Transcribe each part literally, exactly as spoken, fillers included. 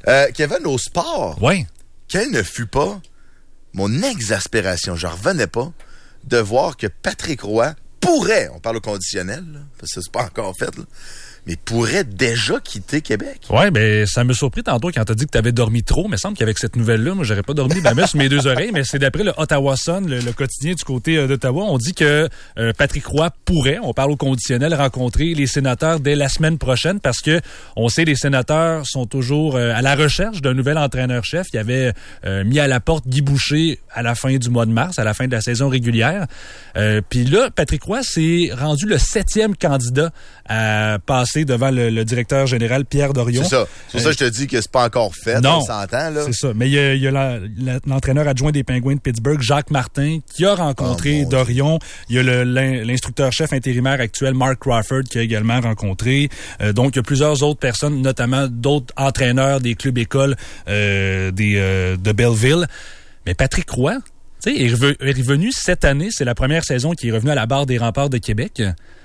Euh, Kevin, au sport, oui. Quelle ne fut pas mon exaspération, je revenais pas, de voir que Patrick Roy pourrait, on parle au conditionnel, là, parce que c'est pas encore fait, là, mais pourrait déjà quitter Québec. Oui, ben ça me surpris tantôt quand t'as dit que t'avais dormi trop, mais il semble qu'avec cette nouvelle-là, moi j'aurais pas dormi de la messe sur mes deux oreilles, mais c'est d'après le Ottawa Sun, le, le quotidien du côté euh, d'Ottawa, on dit que euh, Patrick Roy pourrait, on parle au conditionnel, rencontrer les sénateurs dès la semaine prochaine parce que on sait les sénateurs sont toujours euh, à la recherche d'un nouvel entraîneur-chef. Il y avait euh, mis à la porte Guy Boucher à la fin du mois de mars, à la fin de la saison régulière. Euh, Puis là, Patrick Roy s'est rendu le septième candidat à passer devant le, le directeur général Pierre Dorion. C'est ça. C'est pour euh, ça que je te dis que c'est pas encore fait. Non, on s'entend, là. C'est ça. Mais il y a, il y a la, la, l'entraîneur adjoint des Penguins de Pittsburgh, Jacques Martin, qui a rencontré oh, Dorion. Il y a le, l'instructeur-chef intérimaire actuel, Mark Crawford, qui a également rencontré. Euh, donc, il y a plusieurs autres personnes, notamment d'autres entraîneurs des clubs écoles euh, des, euh, de Belleville. Mais Patrick Roy, tu sais, est revenu cette année. C'est la première saison qui est revenu à la barre des Remparts de Québec.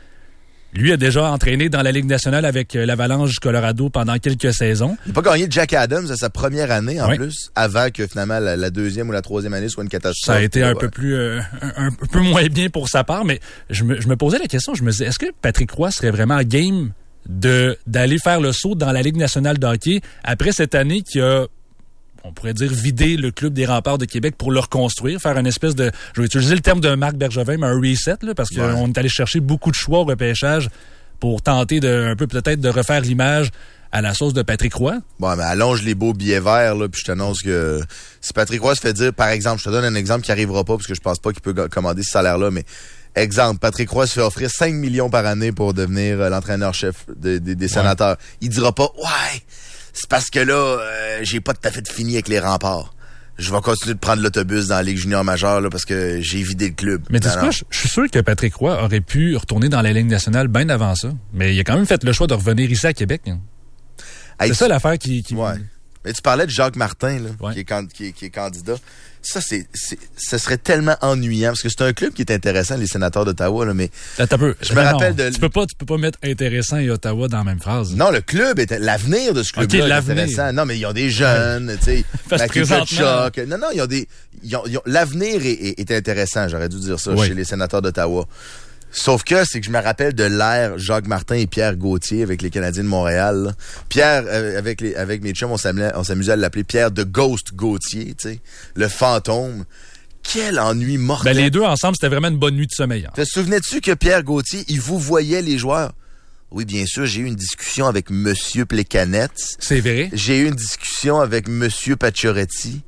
Lui a déjà entraîné dans la Ligue nationale avec l'Avalanche du Colorado pendant quelques saisons. Il n'a pas gagné Jack Adams à sa première année, en oui. plus, avant que finalement la, la deuxième ou la troisième année soit une catastrophe. Ça a été un ouais. peu plus, euh, un, un peu moins bien pour sa part, mais je me, je me posais la question, je me disais, est-ce que Patrick Roy serait vraiment game de, d'aller faire le saut dans la Ligue nationale de hockey après cette année qui a, on pourrait dire, vider le club des Remparts de Québec pour le reconstruire, faire une espèce de, je vais utiliser le terme de Marc Bergevin, mais un reset, là, parce qu'on ouais. est allé chercher beaucoup de choix au repêchage pour tenter de, un peu peut-être de refaire l'image à la sauce de Patrick Roy. Bon, mais allonge les beaux billets verts, là, puis je t'annonce que si Patrick Roy se fait dire, par exemple, je te donne un exemple qui arrivera pas, parce que je pense pas qu'il peut commander ce salaire-là, mais exemple, Patrick Roy se fait offrir cinq millions par année pour devenir euh, l'entraîneur-chef de, de, des sénateurs. Ouais. Il dira pas, ouais, c'est parce que là, euh, j'ai pas tout à fait fini avec les Remparts. Je vais continuer de prendre l'autobus dans la Ligue junior majeure là, parce que j'ai vidé le club. Mais tu sais quoi, je suis sûr que Patrick Roy aurait pu retourner dans la Ligue nationale bien avant ça. Mais il a quand même fait le choix de revenir ici à Québec. Hein. Hey, c'est ça l'affaire qui... qui... Ouais. Mais tu parlais de Jacques Martin, là, ouais. qui, est can... qui, est, qui est candidat. Ça, c'est, c'est, ça serait tellement ennuyant, parce que c'est un club qui est intéressant, les sénateurs d'Ottawa, là, mais... Attends peu. Je me non, rappelle de... Tu peux pas, tu peux pas mettre intéressant et Ottawa dans la même phrase. Non, le club est... L'avenir de ce club-là okay, est intéressant. Non, mais ils ont des jeunes, tu sais... présentement... Non, non, ils ont des... Ils ont, ils ont... L'avenir est, est, est intéressant, j'aurais dû dire ça, oui. chez les sénateurs d'Ottawa. Sauf que, c'est que je me rappelle de l'ère Jacques Martin et Pierre Gauthier avec les Canadiens de Montréal. Là. Pierre, euh, avec les avec mes chums, on s'amusait, on s'amusait à l'appeler Pierre de Ghost Gauthier, tu sais, le fantôme. Quel ennui mortel. Ben les deux ensemble, c'était vraiment une bonne nuit de sommeil. Hein. Te souvenais-tu que Pierre Gauthier, il vous voyait les joueurs? Oui, bien sûr, j'ai eu une discussion avec Monsieur Plekanec. C'est vrai? J'ai eu une discussion avec Monsieur Pacioretty.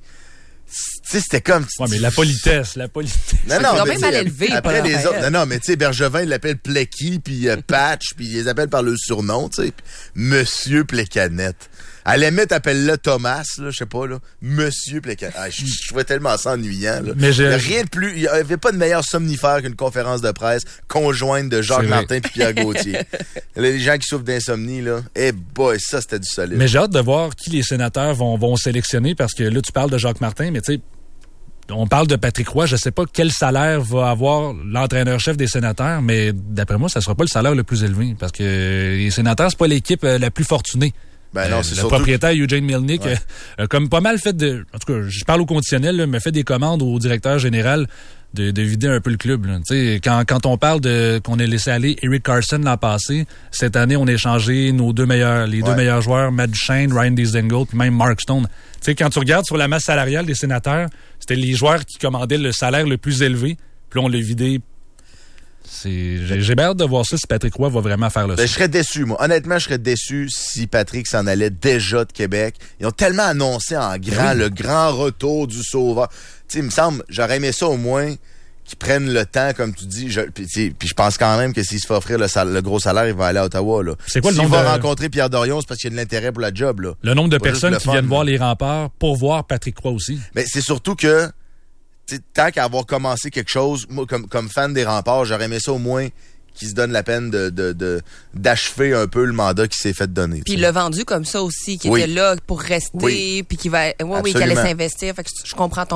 Tu sais, c'était comme... Ouais, mais la politesse, la politesse. Non, non, c'est quand mais même mal élevé. Après les autres, non, non, mais tu sais, Bergevin, il l'appelle Plecky, puis euh, Patch, puis il les appelle par le surnom, tu sais. Monsieur Plekanec. À la limite, appelle-le Thomas, là, je sais pas, là. Monsieur Plekanec. Ah, je, je trouvais tellement ça ennuyant, là. Mais j'ai... Il y a rien de plus, il y avait pas de meilleur somnifère qu'une conférence de presse conjointe de Jacques Martin et Pierre Gauthier. Les gens qui souffrent d'insomnie, là. Eh hey boy, ça, c'était du solide. Mais j'ai hâte de voir qui les sénateurs vont, vont sélectionner, parce que là, tu parles de Jacques Martin, mais tu sais, on parle de Patrick Roy, je sais pas quel salaire va avoir l'entraîneur-chef des sénateurs, mais d'après moi, ça sera pas le salaire le plus élevé, parce que les sénateurs, c'est pas l'équipe la plus fortunée. Ben non, euh, c'est le surtout... propriétaire Eugene Milnick ouais. a, a comme pas mal fait de... En tout cas, je parle au conditionnel, là, mais fait des commandes au directeur général de, de vider un peu le club. Là. Quand, quand on parle de qu'on ait laissé aller Eric Carson l'an passé, cette année, on a échangé nos deux meilleurs, les ouais. deux meilleurs joueurs, Matt Duchene, Ryan Dzingel, puis même Mark Stone. T'sais, quand tu regardes sur la masse salariale des sénateurs, c'était les joueurs qui commandaient le salaire le plus élevé, puis là, on l'a vidé. C'est... J'ai, j'ai bien hâte de voir ça si Patrick Roy va vraiment faire le ben, saut. Je serais déçu, moi. Honnêtement, je serais déçu si Patrick s'en allait déjà de Québec. Ils ont tellement annoncé en grand oui. le grand retour du sauveur. Tu sais, il me semble, j'aurais aimé ça au moins qu'ils prennent le temps, comme tu dis. Je, puis, puis je pense quand même que s'il se fait offrir le, sal, le gros salaire, il va aller à Ottawa. Là. C'est quoi le s'il nombre va de... rencontrer Pierre Dorion, c'est parce qu'il y a de l'intérêt pour la job. Là. Le nombre de pas personnes qui fun, viennent là. voir les Remparts pour voir Patrick Roy aussi. Mais c'est surtout que, tant qu'à avoir commencé quelque chose, moi, comme, comme fan des Remparts, j'aurais aimé ça au moins qui se donne la peine de, de, de, d'achever un peu le mandat qui s'est fait donner. Puis il l'a vendu comme ça aussi, qui oui. était là pour rester, oui. puis qui va, oui, oui, qui allait s'investir. Fait que je comprends ton